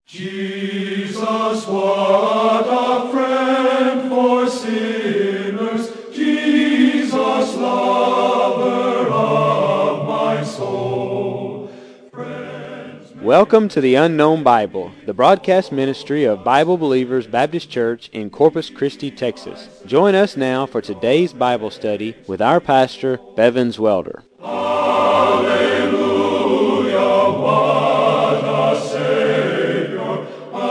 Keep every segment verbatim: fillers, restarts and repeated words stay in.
Jesus, what a friend for sinners, Jesus, lover of my soul. Friends, Welcome to the Unknown Bible, the broadcast ministry of Bible Believers Baptist Church in Corpus Christi, Texas. Join us now for today's Bible study with our pastor, Bevins Welder. Hallelujah, what a Savior.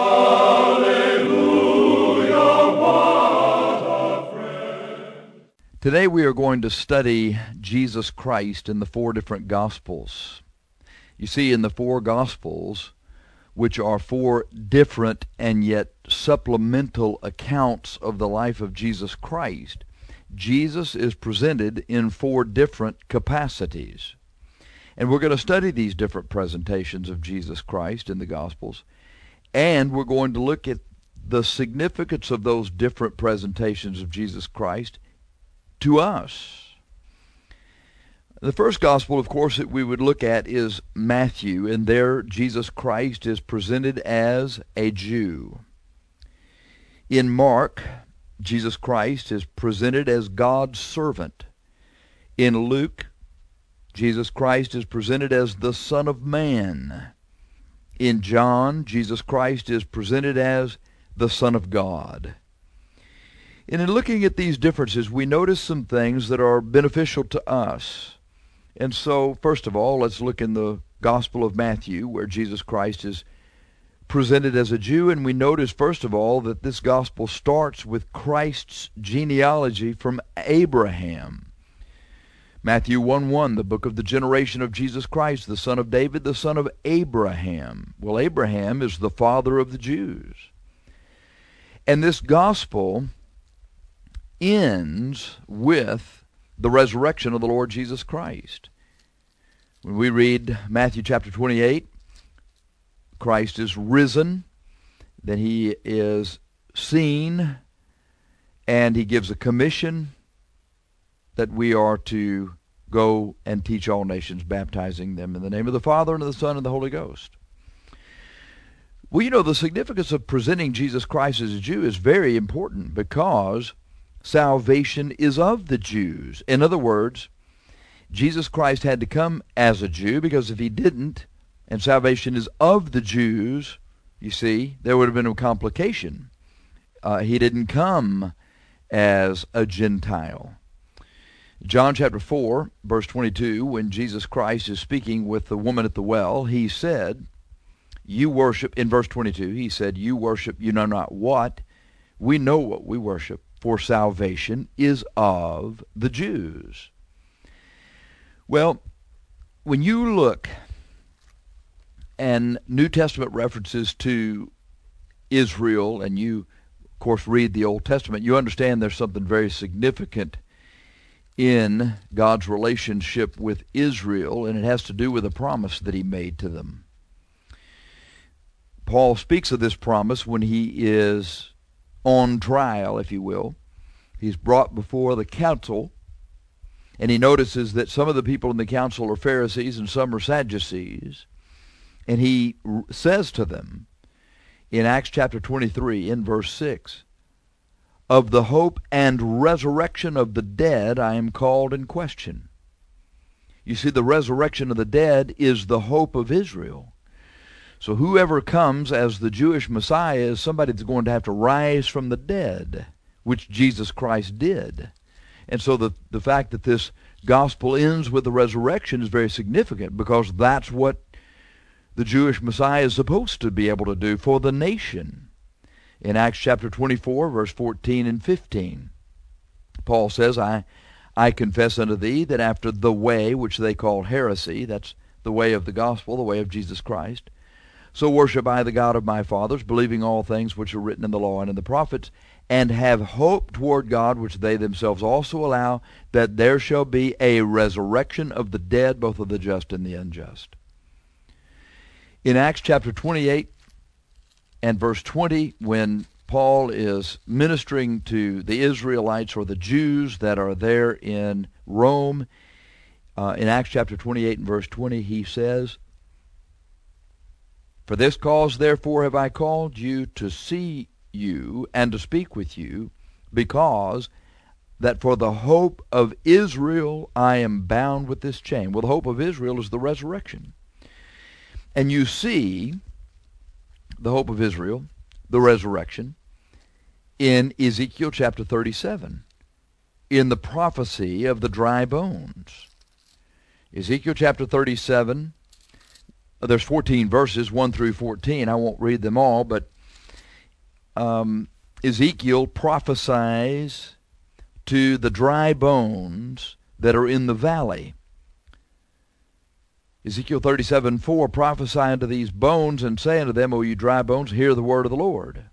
Hallelujah, what a friend. Today we are going to study Jesus Christ in the four different Gospels. You see, in the four Gospels, which are four different and yet supplemental accounts of the life of Jesus Christ, Jesus is presented in four different capacities. And we're going to study these different presentations of Jesus Christ in the Gospels, and we're going to look at the significance of those different presentations of Jesus Christ to us. The first gospel, of course, that we would look at is Matthew, and there Jesus Christ is presented as a Jew. In Mark, Jesus Christ is presented as God's servant. In Luke, Jesus Christ is presented as the Son of Man. In John, Jesus Christ is presented as the Son of God. And in looking at these differences, we notice some things that are beneficial to us. And so, first of all, let's look in the Gospel of Matthew, where Jesus Christ is presented as a Jew, and we notice, first of all, that this Gospel starts with Christ's genealogy from Abraham. Matthew one one, the book of the generation of Jesus Christ, the son of David, the son of Abraham. Well, Abraham is the father of the Jews. And this Gospel ends with the resurrection of the Lord Jesus Christ. When we read Matthew chapter twenty-eight, Christ is risen, then he is seen, and he gives a commission that we are to go and teach all nations, baptizing them in the name of the Father, and of the Son, and the Holy Ghost. Well, you know, the significance of presenting Jesus Christ as a Jew is very important, because salvation is of the Jews. In other words, Jesus Christ had to come as a Jew, because if he didn't, and salvation is of the Jews, you see, there would have been a complication. Uh, he didn't come as a Gentile. John chapter four, verse twenty-two, when Jesus Christ is speaking with the woman at the well, he said, you worship, in verse twenty-two, he said, you worship you know not what. We know what we worship, for salvation is of the Jews. Well, when you look and New Testament references to Israel, and you, of course, read the Old Testament, you understand there's something very significant in God's relationship with Israel, and it has to do with a promise that he made to them. Paul speaks of this promise when he is on trial, if you will. He's brought before the council, and he notices that some of the people in the council are Pharisees and some are Sadducees. And he r- says to them in Acts chapter twenty-three, in verse six, of the hope and resurrection of the dead I am called in question. You see, the resurrection of the dead is the hope of Israel. So whoever comes as the Jewish Messiah is somebody that's going to have to rise from the dead, which Jesus Christ did. And so the, the fact that this gospel ends with the resurrection is very significant, because that's what the Jewish Messiah is supposed to be able to do for the nation. In Acts chapter twenty-four, verse fourteen and fifteen, Paul says, I, I confess unto thee that after the way, which they call heresy, that's the way of the gospel, the way of Jesus Christ, so worship I the God of my fathers, believing all things which are written in the law and in the prophets, and have hope toward God, which they themselves also allow, that there shall be a resurrection of the dead, both of the just and the unjust. In Acts chapter twenty-eight and verse twenty, when Paul is ministering to the Israelites, or the Jews that are there in Rome, uh, in Acts chapter twenty-eight and verse twenty, he says, For this cause therefore have I called you to see you and to speak with you, because that for the hope of Israel I am bound with this chain. Well, the hope of Israel is the resurrection. And you see the hope of Israel, the resurrection, in Ezekiel chapter thirty-seven, in the prophecy of the dry bones. Ezekiel chapter thirty-seven, there's fourteen verses, one through fourteen. I won't read them all, but um, Ezekiel prophesies to the dry bones that are in the valley. Ezekiel thirty-seven four, prophesy unto these bones, and say unto them, O you dry bones, hear the word of the Lord.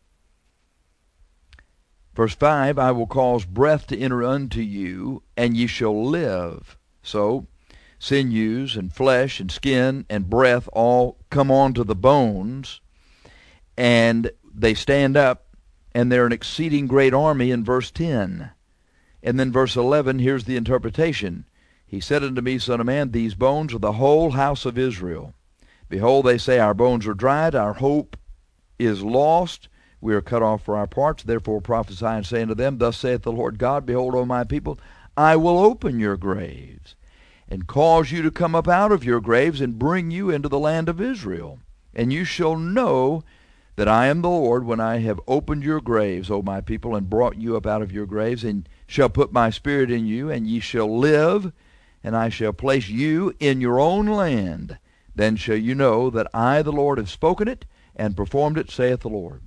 Verse five, I will cause breath to enter unto you, and ye shall live. So, sinews and flesh and skin and breath all come onto the bones, and they stand up, and they're an exceeding great army in verse ten. And then verse eleven, here's the interpretation. He said unto me, Son of man, these bones are the whole house of Israel. Behold, they say, our bones are dried, our hope is lost, we are cut off for our parts. Therefore prophesy and say unto them, Thus saith the Lord God, Behold, O my people, I will open your graves, and cause you to come up out of your graves, and bring you into the land of Israel. And you shall know that I am the Lord, when I have opened your graves, O my people, and brought you up out of your graves, and shall put my spirit in you, and ye shall live, and I shall place you in your own land. Then shall you know that I, the Lord, have spoken it, and performed it, saith the Lord.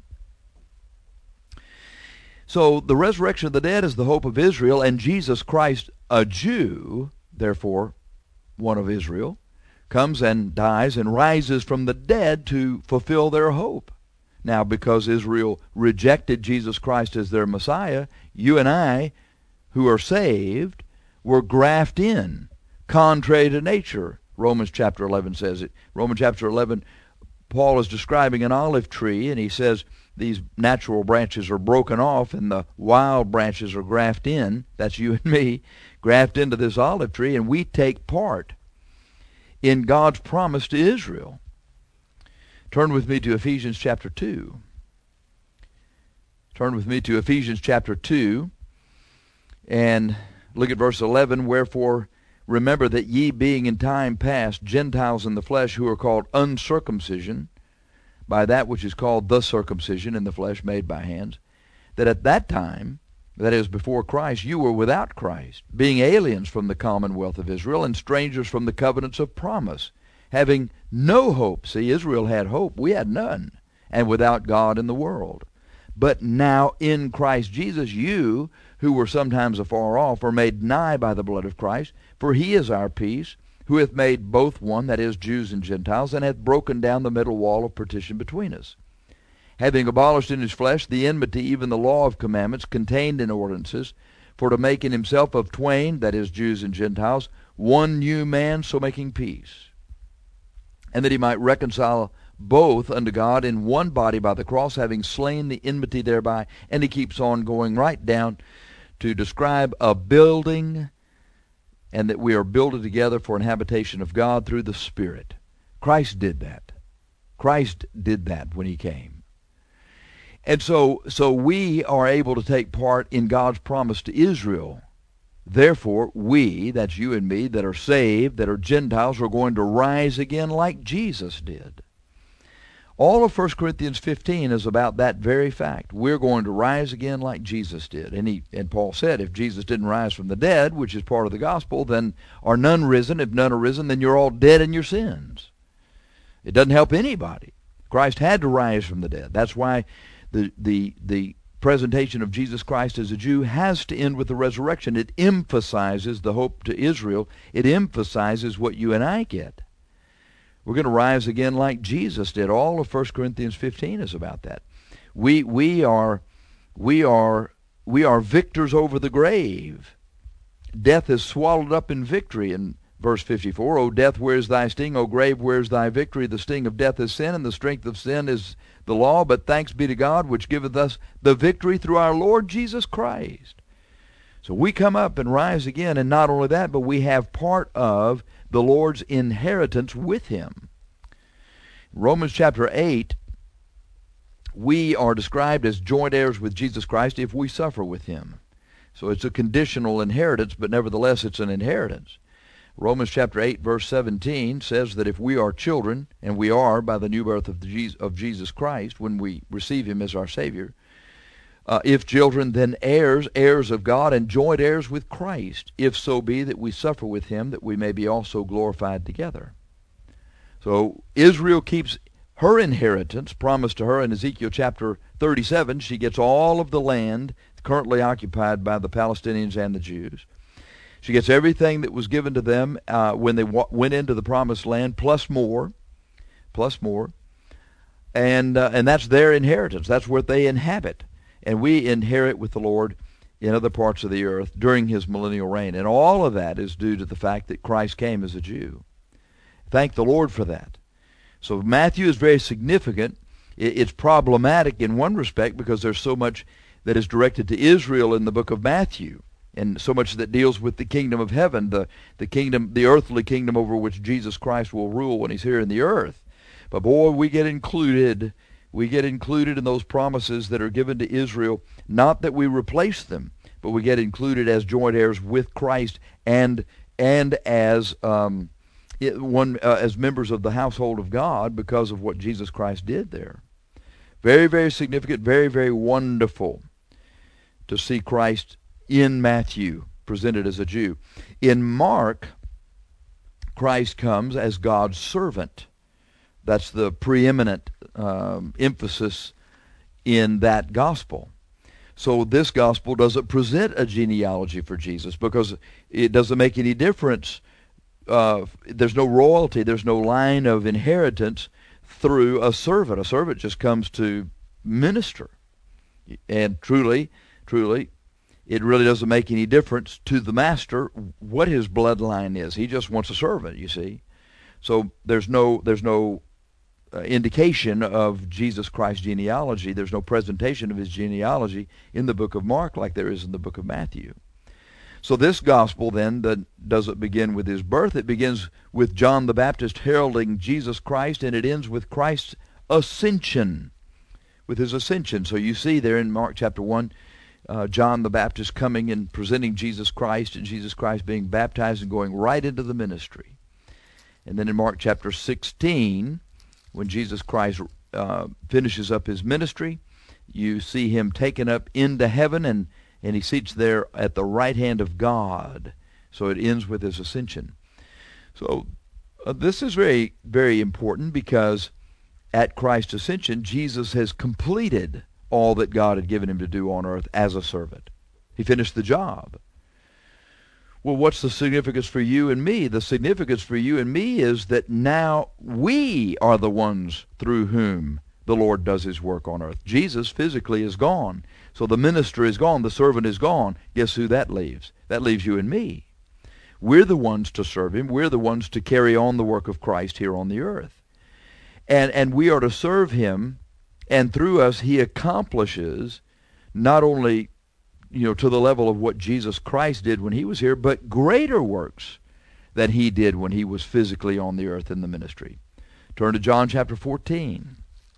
So the resurrection of the dead is the hope of Israel, and Jesus Christ, a Jew, therefore one of Israel, comes and dies and rises from the dead to fulfill their hope. Now, because Israel rejected Jesus Christ as their Messiah, you and I, who are saved, were grafted in, contrary to nature. Romans chapter eleven says it. Romans chapter eleven, Paul is describing an olive tree, and he says these natural branches are broken off, and the wild branches are grafted in. That's you and me, grafted into this olive tree, and we take part in God's promise to Israel. Turn with me to Ephesians chapter two. Turn with me to Ephesians chapter two, and look at verse eleven. Wherefore remember that ye, being in time past Gentiles in the flesh, who are called uncircumcision, by that which is called the circumcision in the flesh made by hands, that at that time, that is, before Christ, you were without Christ, being aliens from the commonwealth of Israel, and strangers from the covenants of promise, having no hope. See, Israel had hope. We had none, and without God in the world. But now in Christ Jesus, you, who were sometimes afar off, are made nigh by the blood of Christ, for he is our peace, who hath made both one, that is, Jews and Gentiles, and hath broken down the middle wall of partition between us, having abolished in his flesh the enmity, even the law of commandments contained in ordinances, for to make in himself of twain, that is, Jews and Gentiles, one new man, so making peace, and that he might reconcile both unto God in one body by the cross, having slain the enmity thereby. And he keeps on going right down to describe a building, and that we are builded together for an habitation of God through the Spirit. Christ did that. Christ did that when he came. And so, so we are able to take part in God's promise to Israel. Therefore, we, that's you and me, that are saved, that are Gentiles, are going to rise again like Jesus did. All of First Corinthians fifteen is about that very fact. We're going to rise again like Jesus did. And he and Paul said, if Jesus didn't rise from the dead, which is part of the gospel, then are none risen? If none are risen, then you're all dead in your sins. It doesn't help anybody. Christ had to rise from the dead. That's why the the the presentation of Jesus Christ as a Jew has to end with the resurrection. It emphasizes the hope to Israel. It emphasizes what you and I get. We're going to rise again like Jesus did. All of First Corinthians fifteen is about that. We we are we are we are victors over the grave. Death is swallowed up in victory. In verse fifty-four, O death, where is thy sting? O grave, where is thy victory? The sting of death is sin, and the strength of sin is the law. But thanks be to God, which giveth us the victory through our Lord Jesus Christ. So we come up and rise again, and not only that, but we have part of the Lord's inheritance with him. Romans chapter eight, we are described as joint heirs with Jesus Christ if we suffer with him. So it's a conditional inheritance, but nevertheless it's an inheritance. Romans chapter eight, verse seventeen says that if we are children, and we are by the new birth of, the Jesus, of Jesus Christ, when we receive him as our Savior, uh, if children, then heirs, heirs of God, and joint heirs with Christ, if so be that we suffer with him, that we may be also glorified together. So Israel keeps her inheritance promised to her in Ezekiel chapter thirty-seven. She gets all of the land currently occupied by the Palestinians and the Jews. She gets everything that was given to them uh, when they w- went into the promised land, plus more, plus more. And, uh, and that's their inheritance. That's what they inhabit. And we inherit with the Lord in other parts of the earth during his millennial reign. And all of that is due to the fact that Christ came as a Jew. Thank the Lord for that. So Matthew is very significant. It's problematic in one respect because there's so much that is directed to Israel in the book of Matthew, and so much that deals with the kingdom of heaven, the, the kingdom, the earthly kingdom over which Jesus Christ will rule when he's here in the earth. But boy, we get included, we get included in those promises that are given to Israel, not that we replace them, but we get included as joint heirs with Christ and and as um, it, one uh, as members of the household of God because of what Jesus Christ did there. Very, very significant, very, very wonderful to see Christ in Matthew presented as a Jew. In Mark, Christ comes as God's servant. That's the preeminent um, emphasis in that gospel. So this gospel doesn't present a genealogy for Jesus because it doesn't make any difference. Uh, there's no royalty, there's no line of inheritance through a servant. A servant just comes to minister. And truly, truly, it really doesn't make any difference to the master what his bloodline is. He just wants a servant, you see. So there's no there's no uh, indication of Jesus Christ's genealogy. There's no presentation of his genealogy in the book of Mark like there is in the book of Matthew. So this gospel then that doesn't begin with his birth. It begins with John the Baptist heralding Jesus Christ, and it ends with Christ's ascension, with his ascension. So you see there in Mark chapter one, Uh, John the Baptist coming and presenting Jesus Christ, and Jesus Christ being baptized and going right into the ministry. And then in Mark chapter sixteen, when Jesus Christ uh, finishes up his ministry, you see him taken up into heaven, and, and he sits there at the right hand of God. So it ends with his ascension. So uh, this is very, very important because at Christ's ascension, Jesus has completed all that God had given him to do on earth as a servant. He finished the job. Well, what's the significance for you and me? The significance for you and me is that now we are the ones through whom the Lord does his work on earth. Jesus physically is gone. So the minister is gone. The servant is gone. Guess who that leaves? That leaves you and me. We're the ones to serve him. We're the ones to carry on the work of Christ here on the earth. And, and we are to serve him. And through us, he accomplishes not only, you know, to the level of what Jesus Christ did when he was here, but greater works than he did when he was physically on the earth in the ministry. Turn to John chapter fourteen.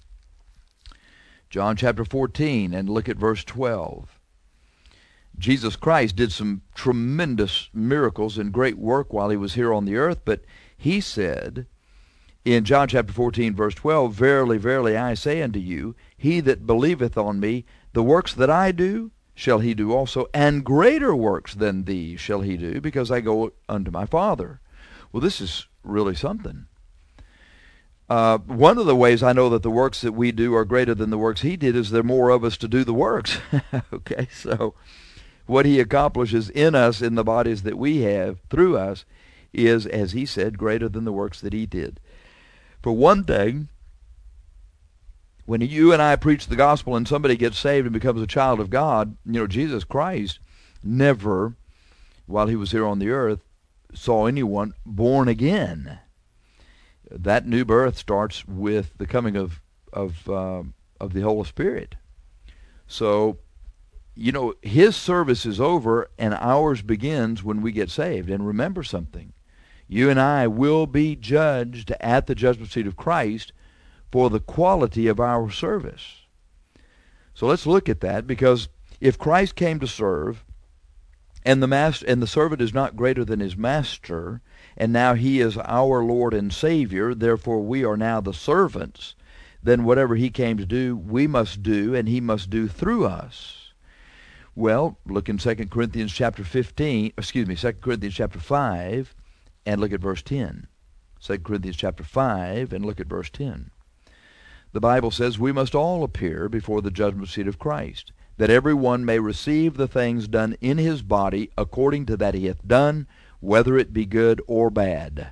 John chapter fourteen, and look at verse twelve. Jesus Christ did some tremendous miracles and great work while he was here on the earth, but he said in John chapter fourteen, verse twelve, "Verily, verily, I say unto you, he that believeth on me, the works that I do shall he do also, and greater works than these shall he do, because I go unto my Father." Well, this is really something. Uh, one of the ways I know that the works that we do are greater than the works he did is there are more of us to do the works. Okay, so what he accomplishes in us, in the bodies that we have, through us, is, as he said, greater than the works that he did. For one thing, when you and I preach the gospel and somebody gets saved and becomes a child of God, you know, Jesus Christ never, while he was here on the earth, saw anyone born again. That new birth starts with the coming of of uh, of the Holy Spirit. So, you know, his service is over and ours begins when we get saved. And remember something. You and I will be judged at the judgment seat of Christ for the quality of our service. So let's look at that, because if Christ came to serve, and the master and the servant is not greater than his master, and now he is our Lord and Savior, therefore we are now the servants, then whatever he came to do, we must do, and he must do through us. Well, look in Second Corinthians chapter fifteen, excuse me, Second Corinthians chapter five, and look at verse ten. Second Corinthians chapter five, and look at verse ten. The Bible says, we must all appear before the judgment seat of Christ, that every one may receive the things done in his body according to that he hath done, whether it be good or bad.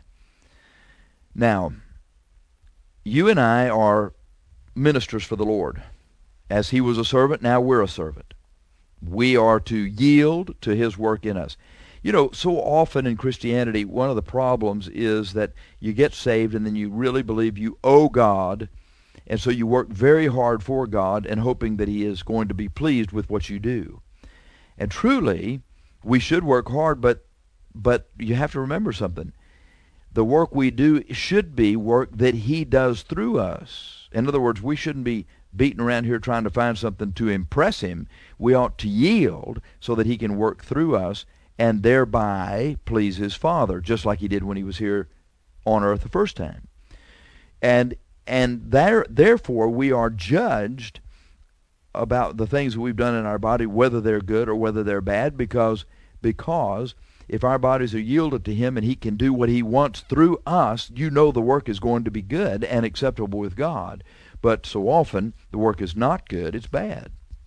Now, you and I are ministers for the Lord. As he was a servant, now we're a servant. We are to yield to his work in us. You know, so often in Christianity, one of the problems is that you get saved and then you really believe you owe God, and so you work very hard for God and hoping that he is going to be pleased with what you do. And truly, we should work hard, but but you have to remember something. The work we do should be work that he does through us. In other words, we shouldn't be beating around here trying to find something to impress him. We ought to yield so that he can work through us and thereby please his Father, just like he did when he was here on earth the first time. And And there, therefore, we are judged about the things that we've done in our body, whether they're good or whether they're bad, because, because if our bodies are yielded to him and he can do what he wants through us, you know the work is going to be good and acceptable with God. But so often, the work is not good, it's bad.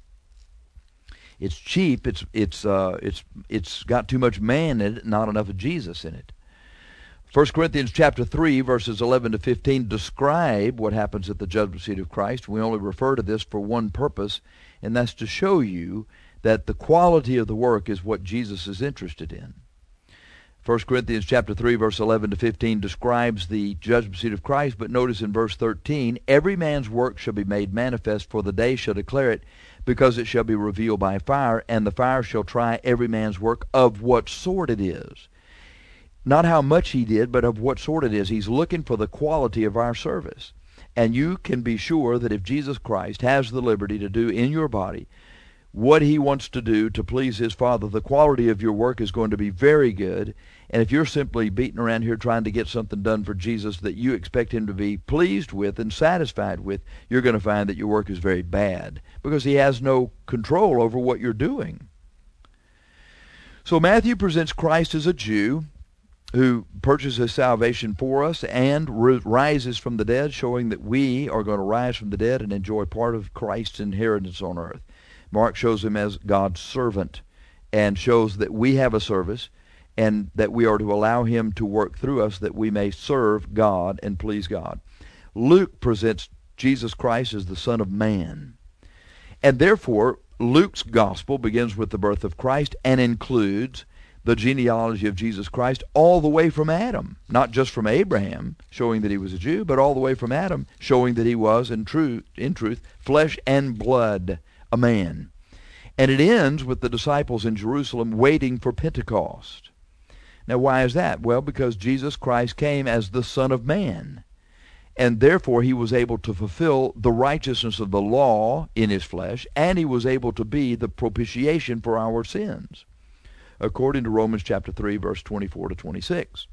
It's cheap, it's, it's, uh, it's, it's got too much man in it, not enough of Jesus in it. First Corinthians chapter three, verses eleven to fifteen describe what happens at the judgment seat of Christ. We only refer to this for one purpose, and that's to show you that the quality of the work is what Jesus is interested in. First Corinthians chapter three, verse eleven to fifteen describes the judgment seat of Christ, but notice in verse thirteen, every man's work shall be made manifest, for the day shall declare it, because it shall be revealed by fire, and the fire shall try every man's work of what sort it is. Not how much he did, but of what sort it is. He's looking for the quality of our service. And you can be sure that if Jesus Christ has the liberty to do in your body what he wants to do to please his Father, the quality of your work is going to be very good. And if you're simply beating around here trying to get something done for Jesus that you expect him to be pleased with and satisfied with, you're going to find that your work is very bad, because he has no control over what you're doing. So Matthew presents Christ as a Jew who purchases salvation for us and rises from the dead, showing that we are going to rise from the dead and enjoy part of Christ's inheritance on earth. Mark shows him as God's servant and shows that we have a service and that we are to allow him to work through us that we may serve God and please God. Luke presents Jesus Christ as the Son of Man. And therefore, Luke's gospel begins with the birth of Christ and includes the genealogy of Jesus Christ all the way from Adam, not just from Abraham, showing that he was a Jew, but all the way from Adam, showing that he was, in truth, in truth, flesh and blood, a man. And it ends with the disciples in Jerusalem waiting for Pentecost. Now, why is that? Well, because Jesus Christ came as the Son of Man, and therefore he was able to fulfill the righteousness of the law in his flesh, and he was able to be the propitiation for our sins, according to Romans chapter three, verse twenty-four to twenty-six.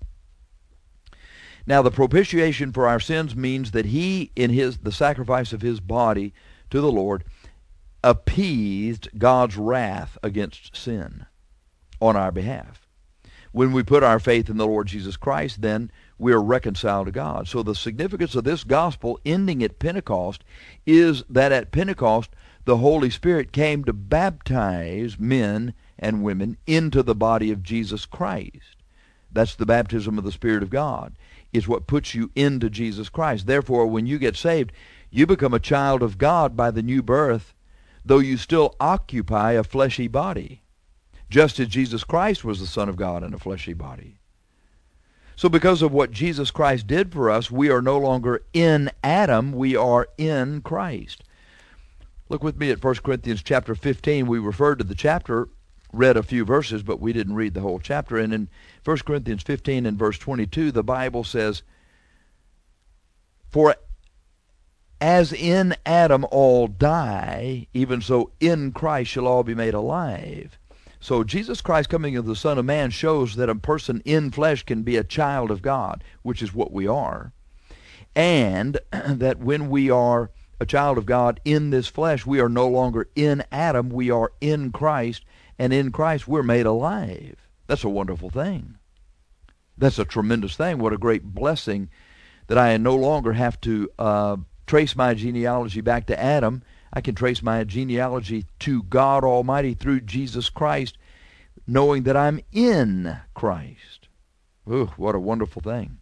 Now, the propitiation for our sins means that he, in his the sacrifice of his body to the Lord, appeased God's wrath against sin on our behalf. When we put our faith in the Lord Jesus Christ, then we are reconciled to God. So the significance of this gospel ending at Pentecost is that at Pentecost, the Holy Spirit came to baptize men and women into the body of Jesus Christ. That's the baptism of the Spirit of God. It's what puts you into Jesus Christ. Therefore, when you get saved, you become a child of God by the new birth, though you still occupy a fleshy body, just as Jesus Christ was the Son of God in a fleshy body. So because of what Jesus Christ did for us, we are no longer in Adam, we are in Christ. Look with me at First Corinthians chapter fifteen. We referred to the chapter, read a few verses, but we didn't read the whole chapter. And in First Corinthians fifteen and verse twenty-two, the Bible says, For as in Adam all die, even so in Christ shall all be made alive. So Jesus Christ coming as the Son of Man shows that a person in flesh can be a child of God, which is what we are. And that when we are a child of God in this flesh, we are no longer in Adam, we are in Christ, and in Christ we're made alive. That's a wonderful thing. That's a tremendous thing. What a great blessing that I no longer have to uh, trace my genealogy back to Adam. I can trace my genealogy to God Almighty through Jesus Christ, knowing that I'm in Christ. Ooh, what a wonderful thing.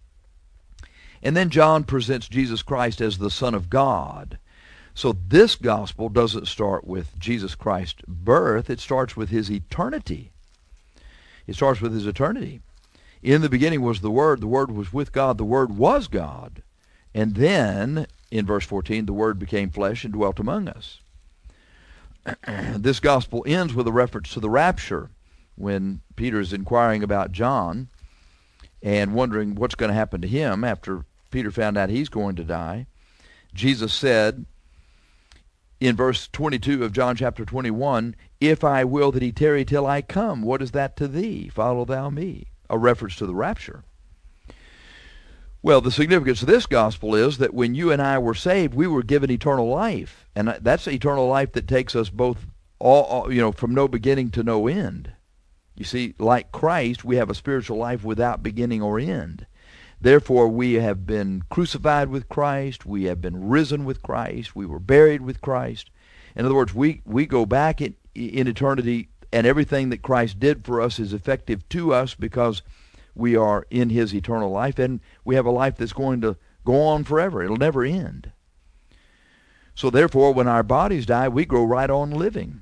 And then John presents Jesus Christ as the Son of God. So this gospel doesn't start with Jesus Christ's birth. It starts with his eternity. It starts with his eternity. In the beginning was the Word. The Word was with God. The Word was God. And then, in verse fourteen, the Word became flesh and dwelt among us. This gospel ends with a reference to the rapture, when Peter is inquiring about John and wondering what's going to happen to him after Peter found out he's going to die. Jesus said in verse twenty-two of John chapter twenty-one, "If I will that he tarry till I come, what is that to thee? Follow thou me." A reference to the rapture. Well, the significance of this gospel is that when you and I were saved, we were given eternal life. And that's eternal life that takes us both, all, all you know, from no beginning to no end. You see, like Christ, we have a spiritual life without beginning or end. Therefore, we have been crucified with Christ. We have been risen with Christ. We were buried with Christ. In other words, we, we go back in, in eternity, and everything that Christ did for us is effective to us because we are in his eternal life, and we have a life that's going to go on forever. It'll never end. So therefore, when our bodies die, we go right on living.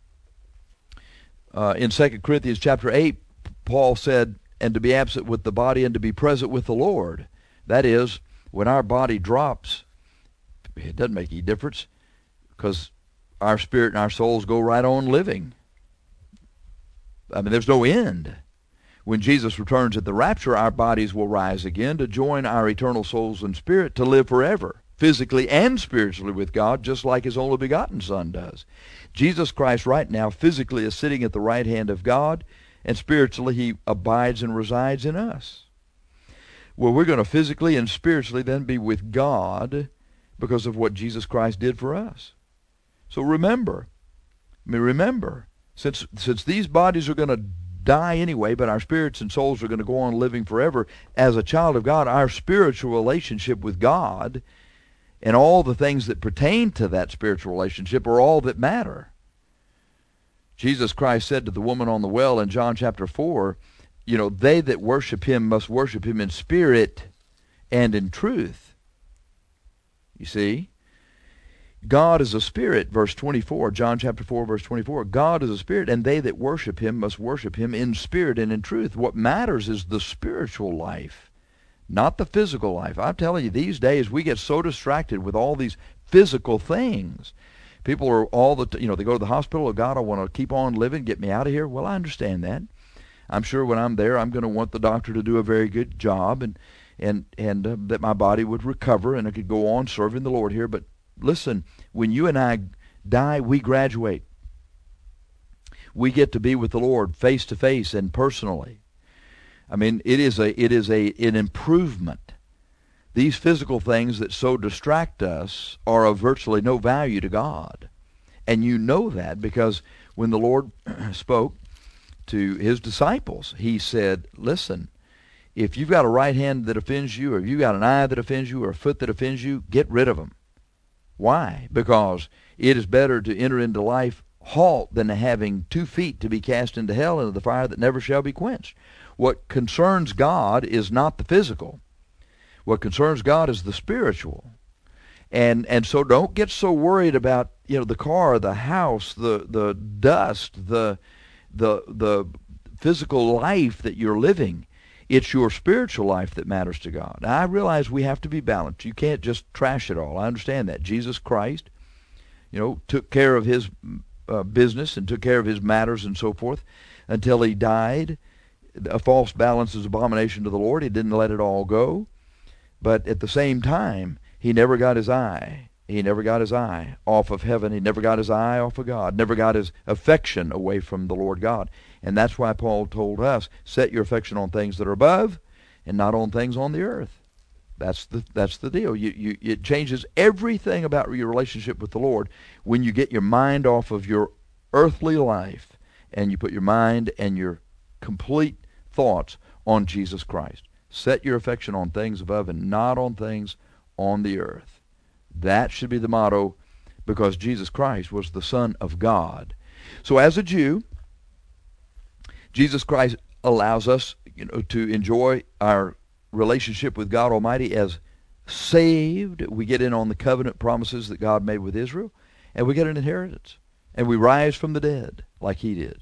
Uh, in Second Corinthians chapter eight, Paul said, "And to be absent with the body and to be present with the Lord." That is, when our body drops, it doesn't make any difference because our spirit and our souls go right on living. I mean, there's no end. When Jesus returns at the rapture, our bodies will rise again to join our eternal souls and spirit to live forever, physically and spiritually with God, just like his only begotten Son does. Jesus Christ right now physically is sitting at the right hand of God, and spiritually he abides and resides in us. Well, we're going to physically and spiritually then be with God because of what Jesus Christ did for us. So remember, I mean, remember, Since, since these bodies are going to die anyway, but our spirits and souls are going to go on living forever, as a child of God, our spiritual relationship with God and all the things that pertain to that spiritual relationship are all that matter. Jesus Christ said to the woman on the well in John chapter four, you know, they that worship him must worship him in spirit and in truth. You see? God is a spirit, verse twenty-four, John chapter four, verse twenty-four. God is a spirit, and they that worship him must worship him in spirit and in truth. What matters is the spiritual life, not the physical life. I'm telling you, these days we get so distracted with all these physical things. People are all the, t- you know, they go to the hospital, oh God, I want to keep on living, get me out of here. Well, I understand that. I'm sure when I'm there, I'm going to want the doctor to do a very good job, and, and, and uh, that my body would recover and I could go on serving the Lord here. But listen, when you and I die, we graduate. We get to be with the Lord face to face and personally. I mean, it is a it is a an improvement. These physical things that so distract us are of virtually no value to God. And you know that because when the Lord spoke to his disciples, he said, listen, if you've got a right hand that offends you, or if you've got an eye that offends you, or a foot that offends you, get rid of them. Why? Because it is better to enter into life halt than having two feet to be cast into hell, into the fire that never shall be quenched. What concerns God is not the physical. What concerns God is the spiritual. And and so don't get so worried about, you know, the car, the house, the the dust, the the the physical life that you're living. It's your spiritual life that matters to God. Now, I realize we have to be balanced. You can't just trash it all. I understand that. Jesus Christ, you know, took care of his uh, business and took care of his matters and so forth until he died. A false balance is abomination to the Lord. He didn't let it all go. But at the same time, he never got his eye. He never got his eye off of heaven. He never got his eye off of God. Never got his affection away from the Lord God. And that's why Paul told us, set your affection on things that are above and not on things on the earth. That's the that's the deal. You, you, it changes everything about your relationship with the Lord when you get your mind off of your earthly life and you put your mind and your complete thoughts on Jesus Christ. Set your affection on things above and not on things on the earth. That should be the motto, because Jesus Christ was the Son of God. So as a Jew, Jesus Christ allows us, you know, to enjoy our relationship with God Almighty as saved. We get in on the covenant promises that God made with Israel, and we get an inheritance, and we rise from the dead like he did.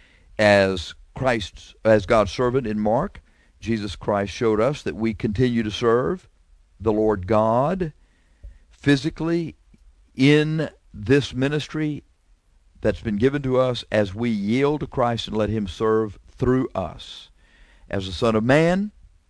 As Christ's, as God's servant in Mark, Jesus Christ showed us that we continue to serve the Lord God physically in this ministry that's been given to us as we yield to Christ and let him serve through us. As the Son of Man,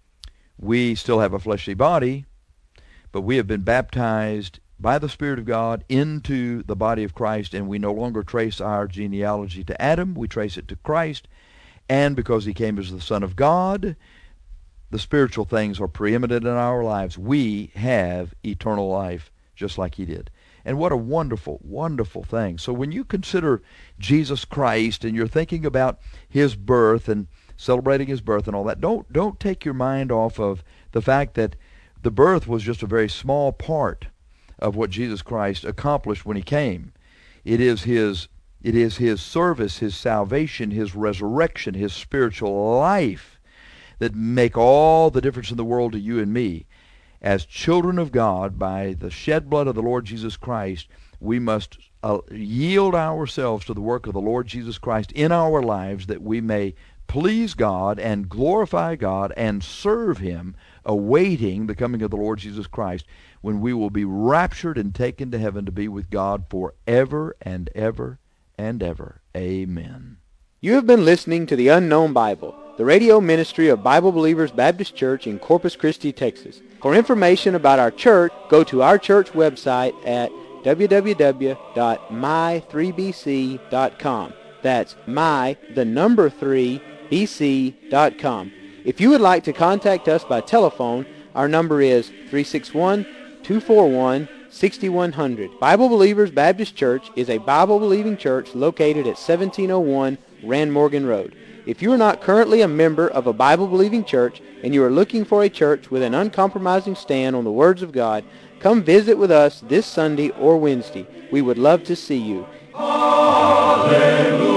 we still have a fleshly body, but we have been baptized by the Spirit of God into the body of Christ, and we no longer trace our genealogy to Adam. We trace it to Christ, and because he came as the Son of God, the spiritual things are preeminent in our lives. We have eternal life just like he did. And what a wonderful, wonderful thing. So when you consider Jesus Christ and you're thinking about his birth and celebrating his birth and all that, don't don't take your mind off of the fact that the birth was just a very small part of what Jesus Christ accomplished when he came. It is his it is his service, his salvation, his resurrection, his spiritual life that make all the difference in the world to you and me. As children of God, by the shed blood of the Lord Jesus Christ, we must uh, yield ourselves to the work of the Lord Jesus Christ in our lives, that we may please God and glorify God and serve him, awaiting the coming of the Lord Jesus Christ, when we will be raptured and taken to heaven to be with God forever and ever and ever. Amen. You have been listening to The Unknown Bible, the radio ministry of Bible Believers Baptist Church in Corpus Christi, Texas. For information about our church, go to our church website at w w w dot my three b c dot com. That's my, the number three, b c dot com. If you would like to contact us by telephone, our number is three six one, two four one, six one zero zero. Bible Believers Baptist Church is a Bible-believing church located at seventeen oh one Rand Morgan Road. If you are not currently a member of a Bible-believing church and you are looking for a church with an uncompromising stand on the words of God, come visit with us this Sunday or Wednesday. We would love to see you. Hallelujah.